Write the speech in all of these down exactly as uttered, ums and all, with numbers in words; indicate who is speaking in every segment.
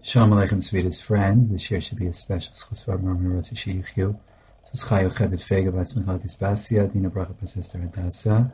Speaker 1: Shalom Aleichem, sweetest friend. This year should be a special Schosvar Marmar Rotzi Sheyichyu. Suschayu Chebet Fega Bas Mechadis Basia, Dina Bracha Bas Esther Hadassah.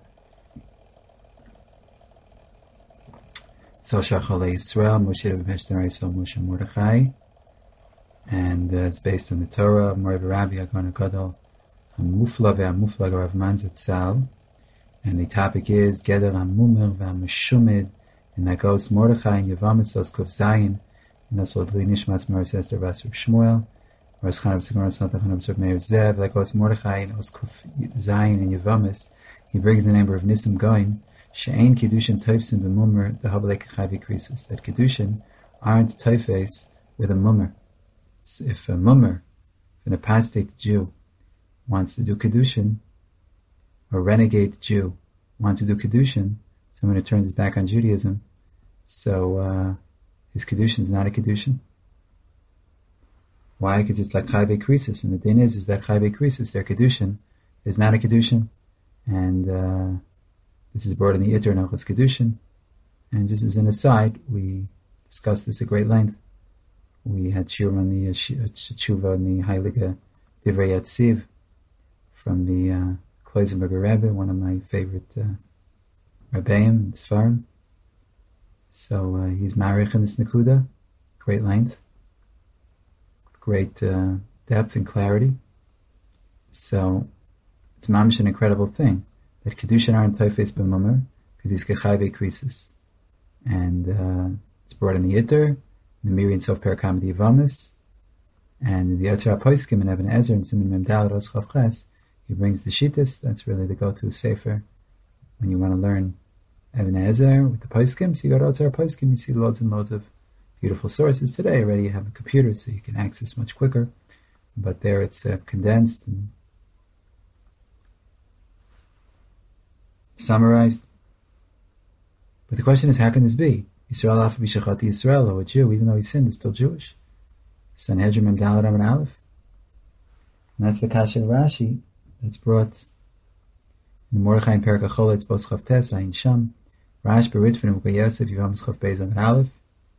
Speaker 1: So Shachale Yisrael, Moshe Rabbi Heshter Yisrael, Moshe Mordechai. And uh, it's based on the Torah, Morav Rabbi Agon HaGadol, HaMufla VeHaMuflag Rav Manzat Tzal. And the topic is Geder HaMumer VeHaMeshumid, and that goes Mordechai and Yevamis Os Kuf Zayin. And also the Nishmas Maris Esther Bas Reb Shmuel, Maris Chanab Sigur Sanat Chanab Sir Meir Zev, like was Mordechai and Oskuf Zayin and Yevamis. He brings the number of Nisim Goin, She'ain Kedushin Teifsim B'Mummer, the Habalek Chavi Krisus, that Kedushin aren't Teifes with a Mummer. So if a Mummer, an apostate Jew, wants to do Kedushin, or a renegade Jew wants to do Kedushin, someone who turns his back on Judaism, so, uh, his Kedushin is not a Kedushin. Why? Because it's like Chayve Krisis, and the thing is, is that Chayve Krisis, their Kedushin, is not a Kedushin, and uh, this is brought in the Iter Nochos Kedushin. And just as an aside, we discussed this at great length. We had Shur on the uh, Tshuva on the Heilige Divrei Yatziv from the uh, Kloisenberger Rebbe, one of my favorite uh, Rebbeim and Sfarim. So uh, he's marich in this Nakuda, great length, great uh, depth and clarity. So it's mamish an incredible thing that Kedushin aren't Teifes b'Mummer because he's Kechayve Krisis, and uh, it's brought in the Yitter, the Miri and Sof Perakam the Yevamis, and the Yetzer HaPoiskim and Eben Ezer and Siman Mem Daled Os Chav Ches. He brings the Shittas. That's really the go-to sefer when you want to learn Eben Ezer with the Poskim. So you go to Otzar Poskim, you see loads and loads of beautiful sources. Today already you have a computer, so you can access much quicker. But there it's uh, condensed and summarized. But the question is, how can this be? Yisrael Afa B'Shachati Yisrael, or a Jew, even though he sinned, is still Jewish. Sanhedrin Mem Daled Amud Aleph. And that's the Kasha Rashi that's brought in the Mordechai and Perak HaChol, it's Bos Chav Tes, Ayin Sham. Rash Beritfin and Ukay Yosef, Yevamis Chav Beis Amud Aleph.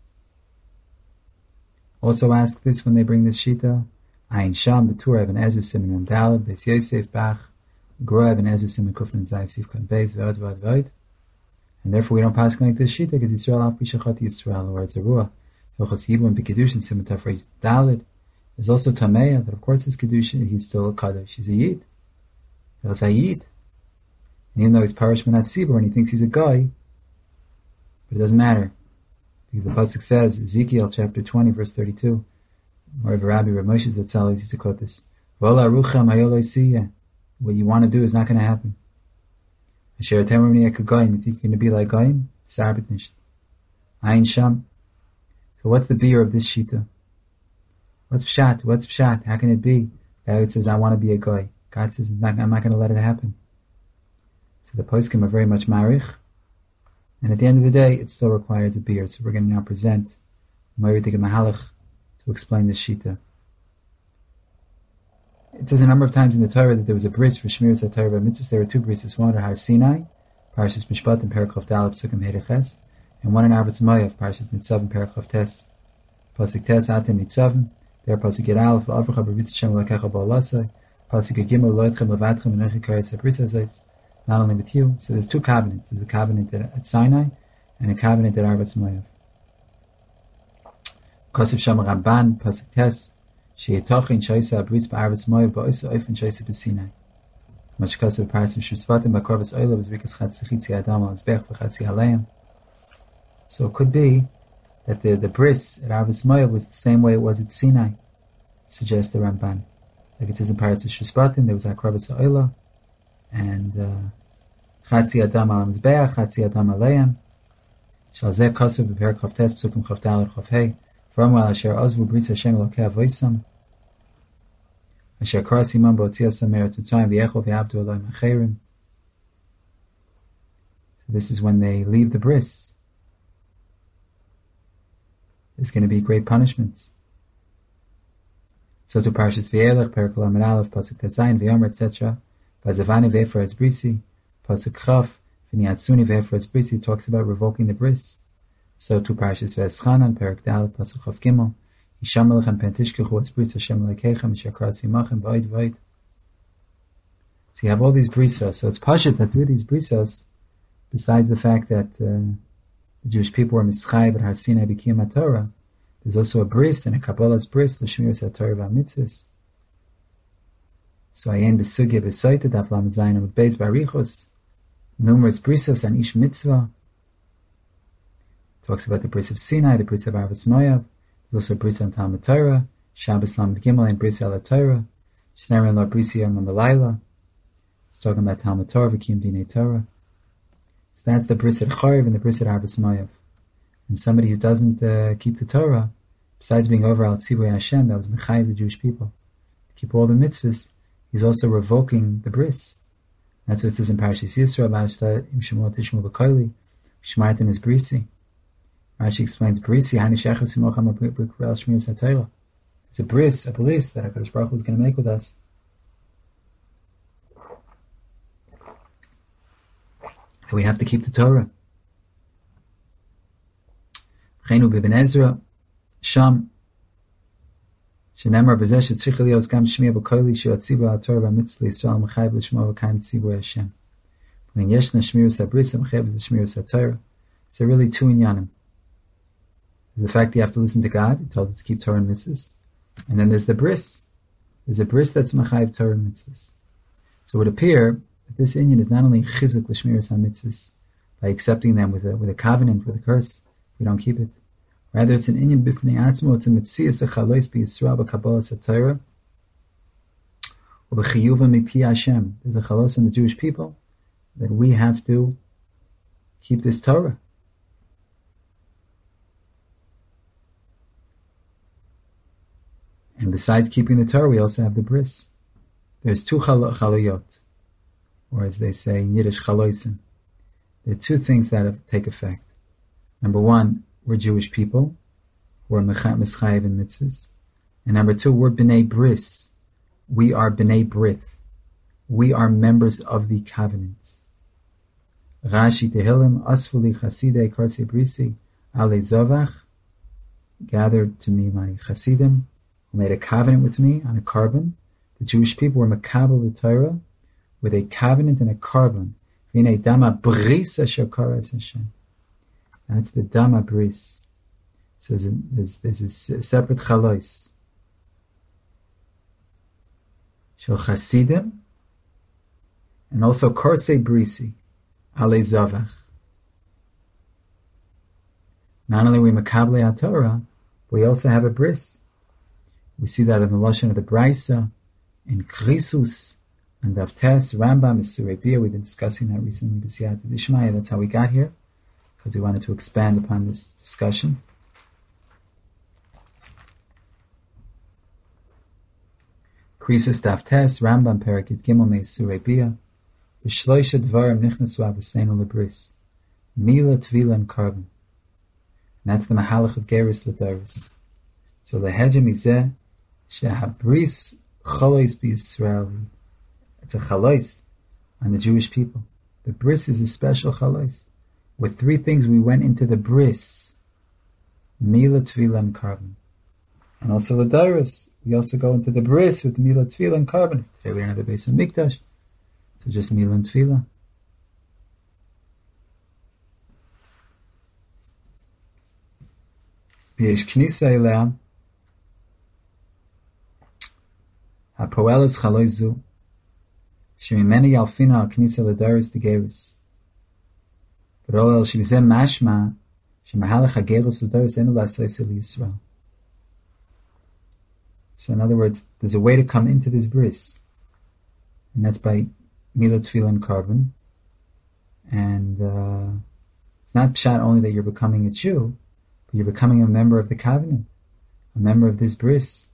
Speaker 1: Also ask this when they bring this Shita. Ayin Sham, Betur Eben Ezer, Simen Mem Daled, Beis Yosef, Bach, Gro Eben Ezer, Simen Kufnan Zayv, Sif Kan Beis, Vod Vod Vod. And therefore we don't pass like this Shita, because Yisrael Af B'Shachati Yisrael, or it's a Ruah. Hilchos Yibum B'Kedushin, Simen Tafrei Daled. There's also Tameya, that of course is Kedushin, he's still a Kaddish, he's a Yid. He's a Yid. And even though he's Parish Menat Tzibur and he thinks he's a guy, but it doesn't matter. Because the Pasuk says, Ezekiel chapter twenty, verse thirty-two, Morav Rabbi Rav Moshe Zatzal used to quote this, Vola Ruchem Hayoloi Siyeh. What you want to do is not going to happen. Asher Temruni Ekagayim, you think you're going to be like Goyim? Sarbet Nisht. Ayin Sham. So what's the beer of this Shita? What's Pshat? What's Pshat? How can it be? God says, I want to be a guy. God says, I'm not, I'm not going to let it happen. So the poskim are very much marich, and at the end of the day, it still requires a beer. So we're going to now present Moiridik Mahalach to explain this shita. It says a number of times in the Torah that there was a bris for Shmiras HaTorah Mitzvahs. There were two brises, one at Har Sinai, Parashas Mishpat and Perakov Daled Psukim Hedeches, and one in Arbatz Moav, Parashas Nitzavim Perakov Tes, Pasuk Tes Atem Nitzavim. There Pasuk Yed Aleph L'Avrucha B'Ritz Shem L'Akecha Ba'Olasai, Pasuk Gimel Lo'etchem L'Vatchem L'Nechi Karetz HaBris HaZayis. Not only with you. So there's two covenants. There's a covenant at, at Sinai and a covenant at Arbatz Moav. Kosef Sham Ramban, Pasuk Tes, She'etochin Shaisa Abris Ba'arbatz Moav Ba'oisa Oifen Shaisa B'Sinai. Much Kosef Parasim Shusvatim Ba'korvas Oila B'Zrikas Chatzachitzi Adam Al-Zbech V'Chatzi Aleim. So it could be that the, the bris at Arbatz Moav was the same way it was at Sinai, suggests the Ramban. Like it says in Parasim Shusvatim, there was Akorvas Oila, and Chatzi Adam Al Mizbeach, Chatzi Adam Aleim. Shalzeh Kosev B'Perak Chav Tes Psukim Chav Daled Chav Hei. From while Asher Ozvu Britz Hashem Elokei Avoisam. Asher Koras Imam B'Otzias Sameret V'Tzayim V'Yechol V'Yabdu Elohim Acherim. So this is when they leave the bris. There's going to be great punishments. So to Parashas V'Elech, Perak Lamed Aleph, Pasuk Tetzayin, V'Yomer, et cetera. Vazavani Ve'Efratz Brisi, Pasuk Chaf, V'Niatzuni Ve'Efratz Brisi talks about revoking the bris. So two parshas V'eschanan, Perak Dal, Pasuk Chav Gimel, Yisham Alechem Pen Tishkechu Es Bris Hashem Elokeichem Shakras Yimachem V'oid V'oid. So you have all these brisos. So it's pashut that through these brisos, besides the fact that uh, the Jewish people were mischai but Har Sinai became a Torah, there's also a bris and a Kabbalah's bris, l'shmiras haTorah v'amitzvos. So ayin besugya besoita daf lamed zayin amud beis barichos, numerous brisos on each mitzvah. Talks about the bris of Sinai, the bris of Arvas Moav. There's also a bris on Talmud Torah, Shabbos lamed gimel and bris ala Torah, Shneimar lo brisi yom malayla. It's talking about Talmud Torah v'kiyum dinei Torah. So that's the bris at Chariv and the bris at Arvas Moav. And somebody who doesn't uh, keep the Torah, besides being over al tzivui Hashem, that was mechayiv the Jewish people, to keep all the mitzvahs, he's also revoking the bris. That's what it says in Parashas Yisro, V'ashta im shemot tishmu v'koili, shmartem is brisi. Rashi explains brisi, hani shechah simocham b'krel shmiras haTorah. It's a bris, a bris that HaKadosh Baruch Hu is going to make with us. And we have to keep the Torah. Chenu b'Ibn Ezra, Sham, Shenemar b'zeh shetzrich lios gam shmiya b'koili she'atzivu ha'Torah v'amitzvah Yisrael mechayiv l'shmo v'kayim tzivui Hashem. When yeshna shmiras ha'bris mechayiv l'shmiras ha'Torah. So really two inyanim. There's the fact that you have to listen to God, He told us to keep Torah and mitzvahs. And then there's the bris. There's a bris that's mechayiv Torah and mitzvahs. So it would appear that this inyan is not only chizuk l'shmiras ha'mitzvahs, by accepting them with a, with a covenant, with a curse, we don't keep it. Rather, it's an inyan b'fnei atzmo, it's a mitzvah sechalois b'Yisrael b'Kabbalas haTorah, or b'chiyuva mipi Hashem. There's a chalos in the Jewish people that we have to keep this Torah. And besides keeping the Torah, we also have the bris. There's two chal- chaloyot, or as they say in Yiddish, chaloisim. There are two things that take effect. Number one, we're Jewish people, who are mischayev in mitzvahs. And number two, we're b'nei bris. We are b'nei brith. We are members of the covenant. Rashi Tehillim, Asfuli Chasidei Karse Brisi, Ale Zavach, gathered to me my Chasidim, who made a covenant with me on a carbon. The Jewish people were makabel the Torah with a covenant and a carbon. V'nei dama bris asher karas Hashem. That's the dama bris. So there's a, there's, there's a separate chalois. Shel Chasidim, and also Karsei Brisi, Ale Zavach. Not only are we Makabli HaTorah, but we also have a bris. We see that in the Lashon of the Braisa, in Krisus, and Davtes, Rambam, Surei Bia. We've been discussing that recently, B'siyata D'Ishmaya. That's how we got here, because we wanted to expand upon this discussion. Krisus Davtes, Rambam, Perakit Gimel, Me Surei Bia. B'shloisha Dvarim Nichnasu Avasenu Lebris. Mila, Tvila, and Carbon. And that's the Mahalach of Geris L'Doris. So the Hedjem Izeh, Shehabris Chalois B'Yisrael. It's a Chalois on the Jewish people. The bris is a special Chalois. With three things we went into the bris. Mila, Tvila, and Carbon. And also L'Doris, we also go into the bris with Mila, Tvila, and Carbon. Today we're in the base of Mikdash. So just Mila and Tvila. B'yesh Knisa Elea, HaPoel es Chalois Zu, Shemimeni Yalfina Al Knisa L'Doris D'Geris. But all el Shivizeh Mashma, Shemahalach HaGeris L'Doris Enu L'Asoyse L'Yisrael. So in other words, there's a way to come into this bris. And that's by Mila, Tefillah, and Carbon. And uh, it's not pshat only that you're becoming a Jew, but you're becoming a member of the covenant, a member of this bris.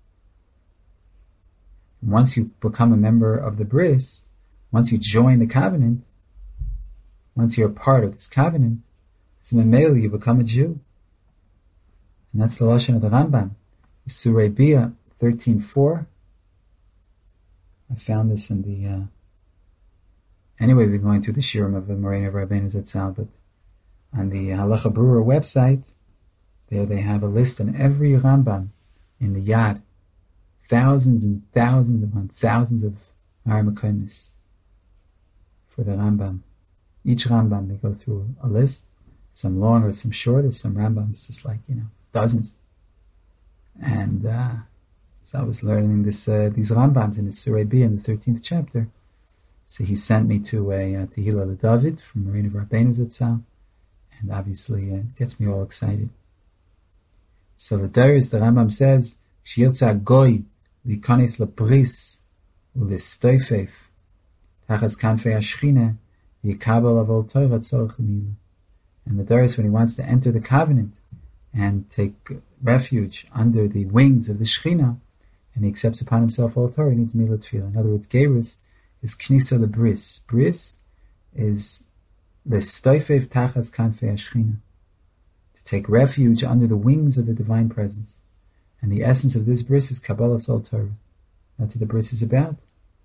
Speaker 1: And once you become a member of the bris, once you join the covenant, once you're a part of this covenant, so memeli, you become a Jew. And that's the Lashon of the Rambam. Surei Bia thirteen four. I found this in the... Uh, anyway, we've been going through the Shirim of the Morena of Rabbeinu Zatzal, but On the Halacha Brewer website, there they have a list on every Rambam in the Yad. Thousands and thousands upon thousands of Aramakomis for the Rambam. Each Rambam, they go through a list, some longer, some shorter, some Rambams just like, you know, dozens. And uh, so I was learning this uh, these Rambams in the Surah B in the thirteenth chapter. So he sent me to a uh, Tehillah David from Marina Rabbeinu Zatzal, and obviously it uh, gets me all excited. So the Darius, the Rambam says, Shiyotza goy likanis lebris ulistoifef tachas kanfei hashchina yikabel avol Torah tzorach lemila. And the Darius, when he wants to enter the covenant and take refuge under the wings of the Shechina, and he accepts upon himself all Torah, he needs milah tefillah. In other words, gerus is knisa lebris. Bris is lestoifef tachas kanfei hashchina, to take refuge under the wings of the divine presence. And the essence of this bris is Kabbalah Sol Torah. That's what the bris is about.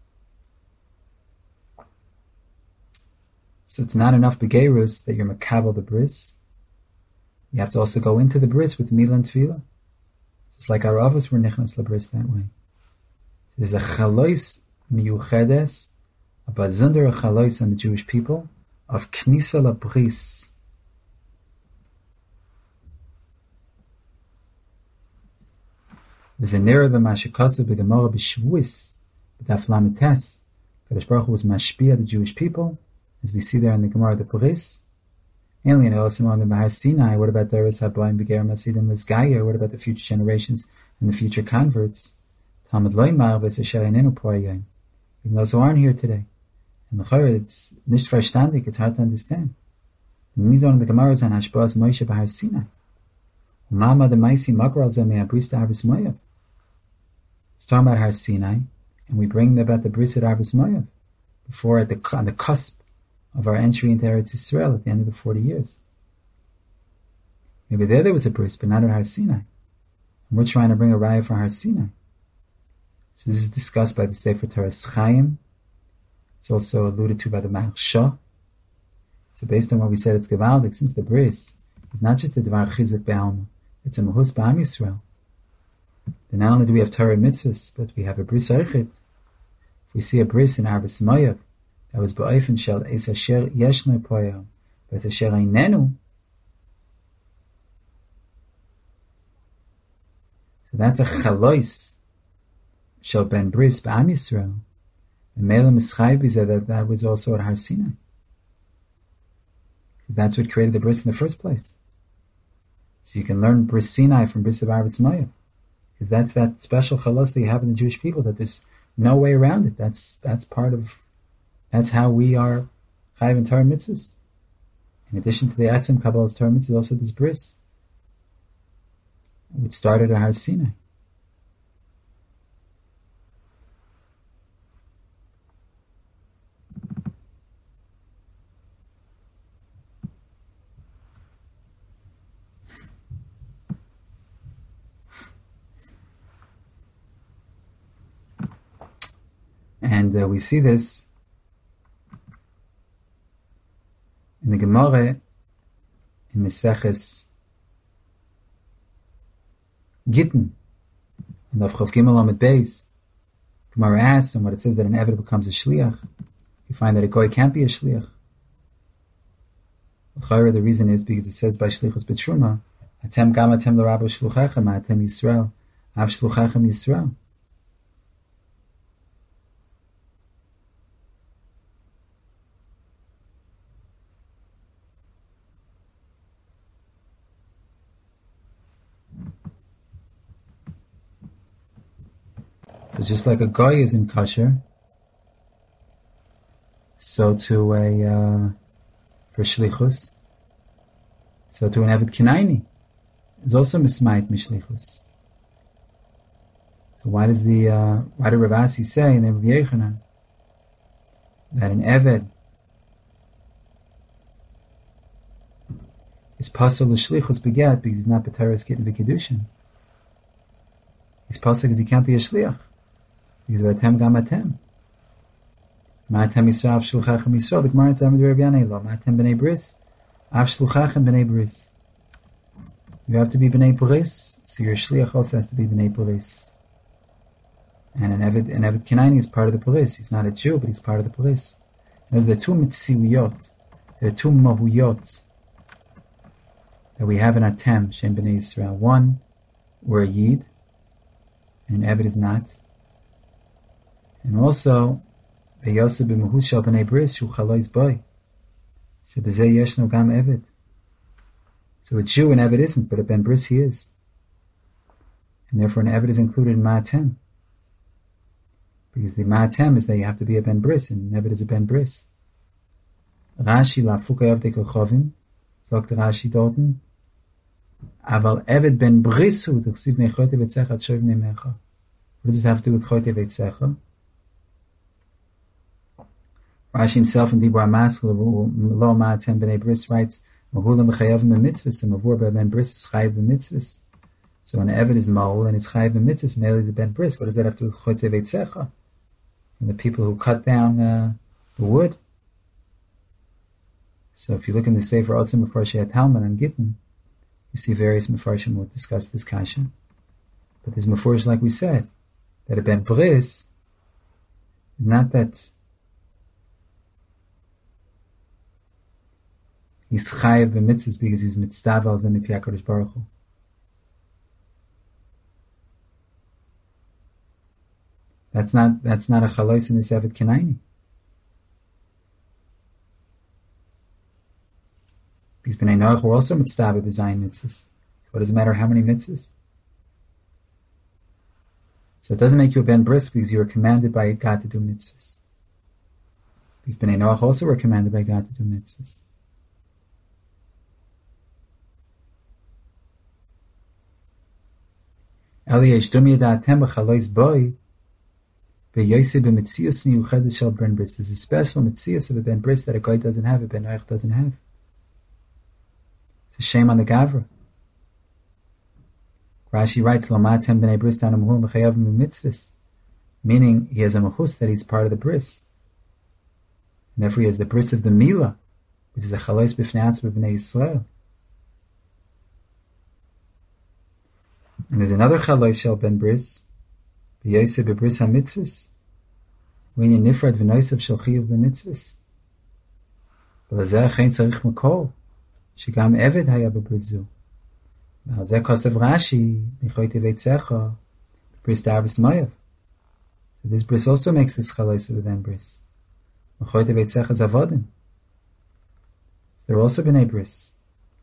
Speaker 1: So it's not enough begerus that you're makabel the bris. You have to also go into the bris with milah and tefillah. Just like our avos were nichnas lebris that way. There's a chalois miyuchedes, a bazunder a chalois on the Jewish people of knisa lebris. There's a nera b'mashikasu b'gemara b'shvuis b'daf lamed tes. Kadosh Baruch Hu was mashpia the Jewish people, as we see there in the Gemara the Bris. Alien also on the Bahar Sinai. What about Doris Habayim Beger Masidim Lisgaya? What about the future generations and the future converts? Talmud Loimar v'sesherenenu poayim. Even those who aren't here today, and the Chayr, it's nicht verstandig. It's hard to understand. And we don't the Gemara is on Hashbaz Moshe Bahar Sinai. Mama the Maisi Makral Zemei Abris Arvis Moav. It's talking about Har Sinai, and we bring about the bris at Arvis Moav before at the on the cusp of our entry into Eretz Yisrael at the end of the forty years. Maybe there there was a bris, but not at Har Sinai. And we're trying to bring a raya for Har Sinai. So this is discussed by the Sefer Teres Chaim. It's also alluded to by the Maharsha. So based on what we said, it's Gevaldik, since the bris is not just a Dvar Chizuk Be'alma, it's a Mahus Ba'am Yisrael. Then not only do we have Torah mitzvahs, but we have a bris Eichit. If we see a bris in Arvis Moav, that was Ba'ofen Shel Es Asher Yeshno Poyam, Ba'es Asher Einenu. So that's a Chalois Shel Ben Bris Ba'am Yisrael. And Mela Mischayb is that that was also at Har Sinai. That's what created the bris in the first place. So you can learn bris Sinai from bris of Arvis Moav, because that's that special chalos that you have in the Jewish people, that there's no way around it. That's that's part of, that's how we are chayiv in Torah mitzvahs. In addition to the Atzim Kabbalah's Torah mitzvahs, also this bris, which started at Har Sinai. And uh, we see this in the Gemara in Meseches Gittin, in the Chav Gimel Amud Beis. Gemara asks, and what it says that an Eved becomes a shliach, you find that a goy can't be a shliach. The reason is because it says by shlichus b'truma, atem gam atem l'rabo shluchachem, atem Yisrael, av shluchachem Yisrael. So just like a goy is in kosher, so to a uh, for shlichus, so to an Eved Kinaini is also mismayit mishlichus. So why does the uh, why did Rav Asi say in the Rav Yechanan that an Eved is pasal l'shlichus beget because he's not b'teres gittin v'kedushin? He's pasal because he can't be a shliach. Because atem gam atem. Ma'atem Yisrael shulchachem Yisrael. The Gemara says with Rav Yanai lo. Ma'atem b'nei bris. Av shluchachem b'nei bris. You have to be b'nei bris, so your shliach also has to be b'nei bris. And an Eved, an Eved Kenani is part of the bris. He's not a Jew, but he's part of the bris. There's the two mitziviyot, there are two mahuyot that we have in Atem, Shem b'nei Yisrael. One, we're a Yid, and an Eved is not. And also, B'yosef b'mahut shel b'nei bris, shu chalois boy. Shebezeh yeshno gam Eved. So a Jew, an Eved isn't, but a Ben Bris he is. And therefore an Eved is included in Ma'atem. Because the Ma'atem is that you have to be a Ben Bris, and an Eved is a Ben Bris. Rashi la'fuka yavdei kochovim, sagt Rashi dorten, aval Eved Ben Bris hu, t'chsiv mechote v'tzecha t'shov memecha. What does it have to do with chote v'tzecha? Rashi himself in Dibur HaMaskil, Lo Ma'atem B'nei Bris writes, Mahulam v'chayavim b'mitzvahs, and Mavur Ben Bris is chayav b'mitzvahs. So when an Eved is Maul and it's chayav b'mitzvahs, Mele is a Ben Bris. What does that have to do with chote v'tzecha? And the people who cut down uh, the wood. So if you look in the Sefer Otzim Mefarshei Talmud on Gittin, you see various Mefarshim will discuss this kasha. But there's Mefarsh, like we said, that a Ben Bris is not that he's chayav b'mitzvahs because he was mitzvah al zeh mipi HaKadosh Baruch Hu. That's not that's not a chalois in this Eved Kenani. Because B'nai Noach were also mitzvah b'zayin mitzvahs. What does it matter how many mitzvahs? So it doesn't make you a Ben Bris because you were commanded by God to do mitzvahs. Because B'nai Noach also were commanded by God to do mitzvahs. This is a special mitzias of a Ben Bris that a guy doesn't have, a Ben Noach doesn't have. It's a shame on the Gavra. Rashi writes, Lamatem b'nei bris tanamhum b'chayavim mitzvahs, meaning he has a mechus that he's part of the bris. And therefore he has the bris of the Milah, which is a chalois b'fnei atzma b'nei Yisrael. And there's another chalois shel ben bris, b'yoseh b'bris ha-mitzvahs, when you nifrad v'noisav shel chiyav b'mitzvahs. V'lazeh achein tzarich makol, shegam Eved haya b'bris zu. Now, Zeh Kosev Rashi, Michoy Teveitzecha, Bris Darvis Mayav. So this bris also makes this chalois of a ben bris. Michoy Teveitzecha is avodim. So they're also b'nei bris.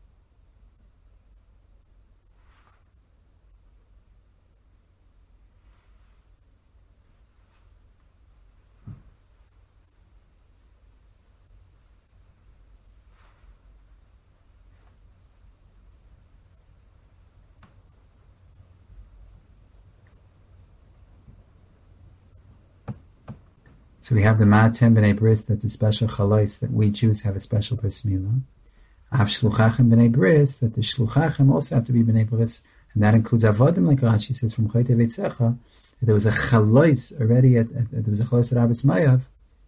Speaker 1: So we have the Ma'atem b'nei bris, that's a special chalois that we Jews have a special bris milah. Av shluchachem b'nei bris, that the shluchachem also have to be b'nei bris, and that includes avodim, like Rashi says from Choy Teveitzecha, that there was a chalois already, at, at, there was a chalois at Abbas Mayav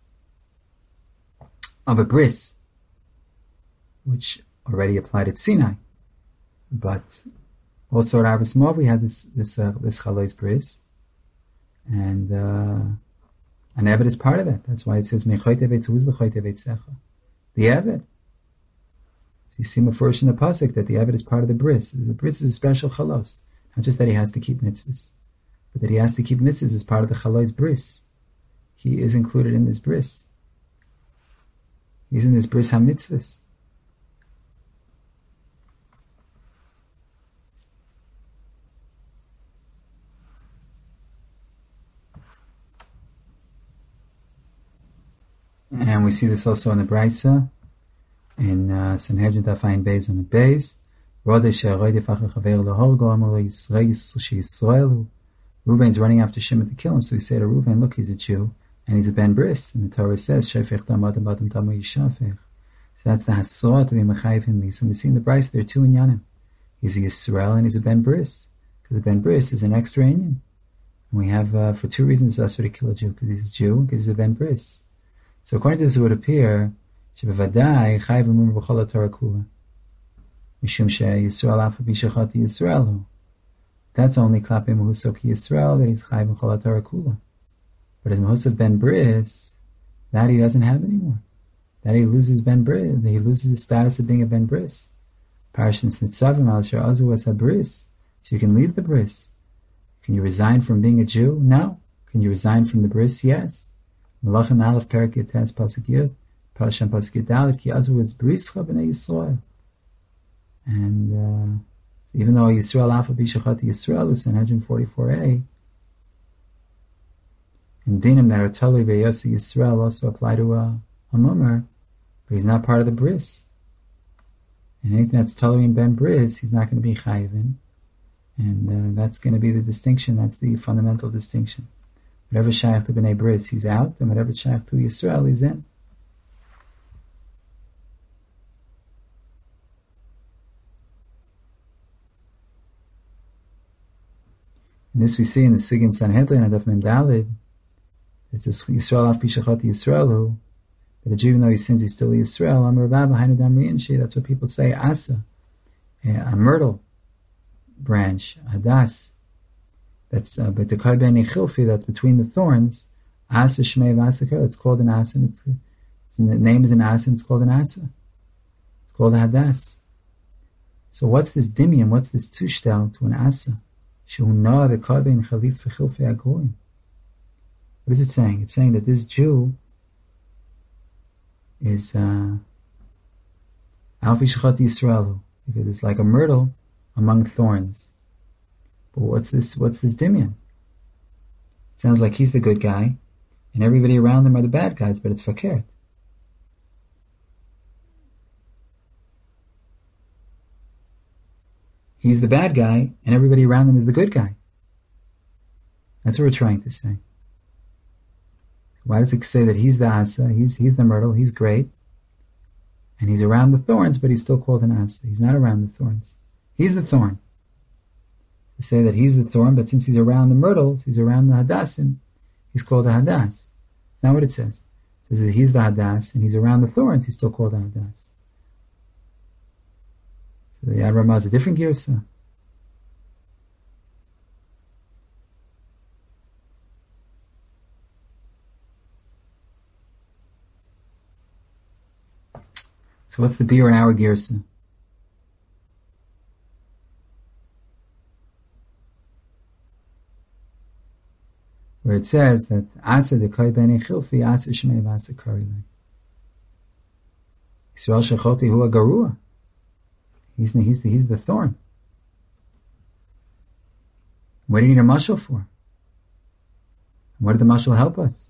Speaker 1: of a bris, which already applied at Sinai, but also at Abbas Mayav we had this this uh, this chalois bris, and uh, An Eved is part of it. That's why it says, Mechoy Teveitzecha, who is the Choy Teveitzecha? The Eved. So you see Mefurish in the Pasuk that the Eved is part of the bris. The bris is a special chalos. Not just that he has to keep mitzvahs, but that he has to keep mitzvahs as part of the chalos bris. He is included in this bris. He's in this bris ha-mitzvahs. And we see this also in the Braisa, in uh, Sanhedrin Tafayin Beis on the Beis. Reuven's running after Shimon to kill him, so he said to Reuven, look, he's a Jew, and he's a Ben Bris. And the Torah says, so that's the Hasor to be Mechayiv him. So we see in the Braisa, there are two inyanim. He's a Yisrael and he's a Ben Bris. Because the Ben Bris is an extra inyan. And we have, uh, for two reasons, it's also to kill a Jew, because he's a Jew, because he's a Ben Bris. So according to this, it would appear שבוודאי חייב אמור בכל התורה כולה. משום שישראל אף על פי שחטא ישראל הוא. That's only klape Mehuso ki Yisrael that he's chayv b'chol haTorah kula. But as Mehuso ben Bris, that he doesn't have anymore. That he loses ben Bris, that he loses the status of being a ben Bris. Parashas Nitzavim al Asher Azu as a Bris, so you can leave the Bris. Can you resign from being a Jew? No. Can you resign from the Bris? Yes. Melachim Aleph Perak Yates Pasuk Yud, Parasham Pasuk Yud Ki Azu is Brischa b'nei Yisrael. And uh, even though Yisrael Alpha Bishachat Yisrael is in forty-four a, and dinim that are totally Beyosi Yisrael also apply to a, a mummer, but he's not part of the bris. And anything that's totally in ben bris, he's not going to be chayvin, and uh, that's going to be the distinction. That's the fundamental distinction. Whatever shaykh to b'nei bris, he's out, and whatever shaykh to Yisrael, he's in. And this we see in the Sigin Sanhedrin and Adaf Mem Dalid. It says Yisrael af bishachat Yisraelu, that a Jew, even though he sins, he's still Yisrael. Amar Rabbah Hainu Damriin Shi. That's what people say. Asa, a myrtle branch, hadas. That's uh, but the Karben Echilfi, that's between the thorns. Asa Shmei Vasakar. It's called an asa. And it's, it's the name is an asa. And it's called an asa. It's called a hadas. So what's this dimion? What's this tushtel to an asa? What is it saying? It's saying that this Jew is uh, Alfi Shechat Yisraelu, because it's like a myrtle among thorns. But what's this? What's this dimion? It sounds like he's the good guy, and everybody around him are the bad guys. But it's fakert. He's the bad guy, and everybody around him is the good guy. That's what we're trying to say. Why does it say that he's the asa, he's he's the myrtle, he's great, and he's around the thorns, but he's still called an asa? He's not around the thorns. He's the thorn. To say that he's the thorn, but since he's around the myrtles, he's around the hadassim, he's called a hadas. It's not what it says. It says that he's the hadas, and he's around the thorns, he's still called a hadas. So the Yad Ramah is a different girsa. So what's the beer in our girsa? Where it says that Asa de Koi Bene Chilfi Asa Shmei Vasa Karilei. Yisrael Shechoti Hu Garua. He's the, he's the, he's the thorn. What do you need a mashal for? What did the mashal help us?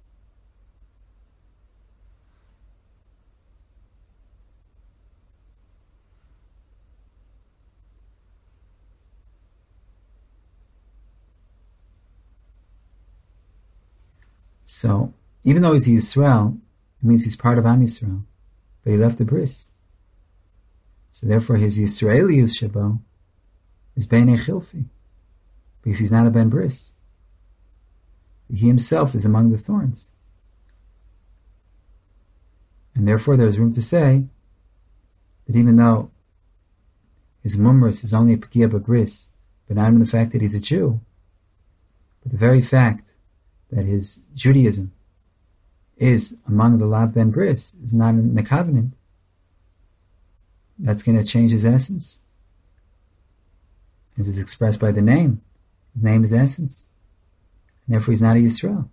Speaker 1: So, even though he's Yisrael, it means he's part of Am Yisrael, but he left the bris. So therefore his Yisraelius Shabo is Beinei Chilfi, because he's not a Ben Bris. He himself is among the thorns. And therefore there's room to say that even though his Mumrus is only a Pekia B'Bris, but not in the fact that he's a Jew, but the very fact that his Judaism is among the Lav Ben Bris is not in the covenant, that's going to change his essence. As is expressed by the name. His name is essence. And therefore he's not a Yisrael.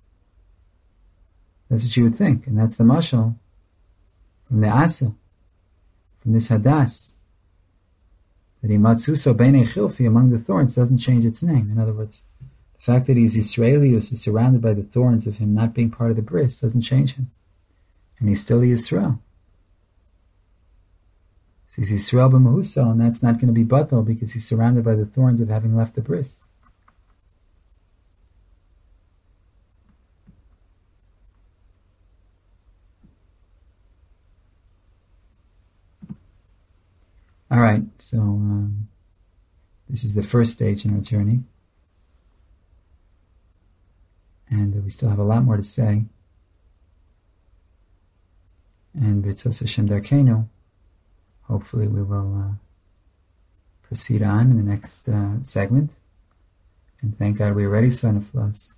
Speaker 1: That's what you would think. And that's the mashal from the Asa, from this Hadas. That Imatsuso Beinei Chilfi among the thorns doesn't change its name. In other words, the fact that he's Israeli or is surrounded by the thorns of him not being part of the bris doesn't change him. And he's still a Yisrael. So he's Yisrael b'Mehuso, and that's not going to be batal because he's surrounded by the thorns of having left the bris. All right, so um, this is the first stage in our journey. And uh, we still have a lot more to say. And B'Tzos Hashem Darkeinu, hopefully we will uh, proceed on in the next uh, segment. And thank God we're ready, Son of Flows.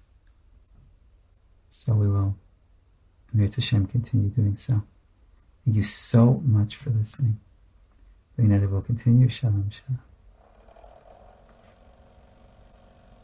Speaker 1: So we will, B'Tzos Hashem, continue doing so. Thank you so much for listening. We will continue. Shalom, shalom.